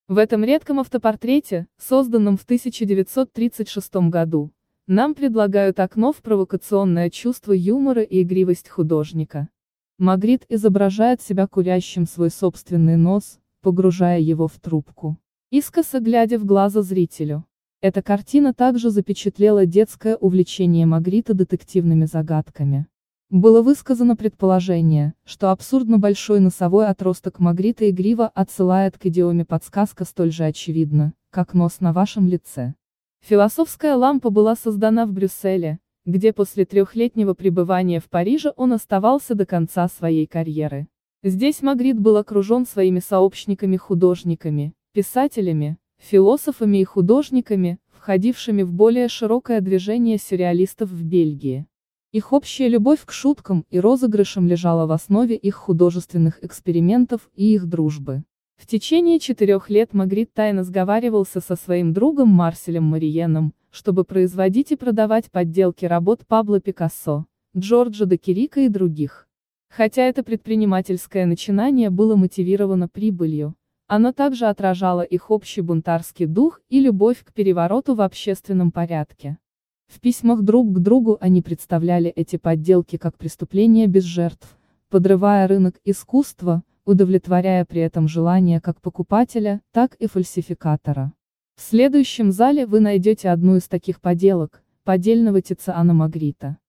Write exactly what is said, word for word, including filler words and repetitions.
В этом редком автопортрете, созданном в тысяча девятьсот тридцать шестом году, нам предлагают окно в провокационное чувство юмора и игривость художника. Магрит изображает себя курящим свой собственный нос, погружая его в трубку, искоса глядя в глаза зрителю. Эта картина также запечатлела детское увлечение Магрита детективными загадками. Было высказано предположение, что абсурдно большой носовой отросток Магрита игриво отсылает к идиоме «подсказка столь же очевидна, как нос на вашем лице». Философская лампа была создана в Брюсселе, где после трехлетнего пребывания в Париже он оставался до конца своей карьеры. Здесь Магрит был окружен своими сообщниками-художниками, писателями, философами и художниками, входившими в более широкое движение сюрреалистов в Бельгии. Их общая любовь к шуткам и розыгрышам лежала в основе их художественных экспериментов и их дружбы. В течение четырех лет Магрит тайно сговаривался со своим другом Марселем Мариеном, чтобы производить и продавать подделки работ Пабло Пикассо, Джорджо де Кирика и других. Хотя это предпринимательское начинание было мотивировано прибылью, оно также отражало их общий бунтарский дух и любовь к перевороту в общественном порядке. В письмах друг к другу они представляли эти подделки как преступления без жертв, подрывая рынок искусства, удовлетворяя при этом желания как покупателя, так и фальсификатора. В следующем зале вы найдете одну из таких поделок, поддельного Тициана Магрита.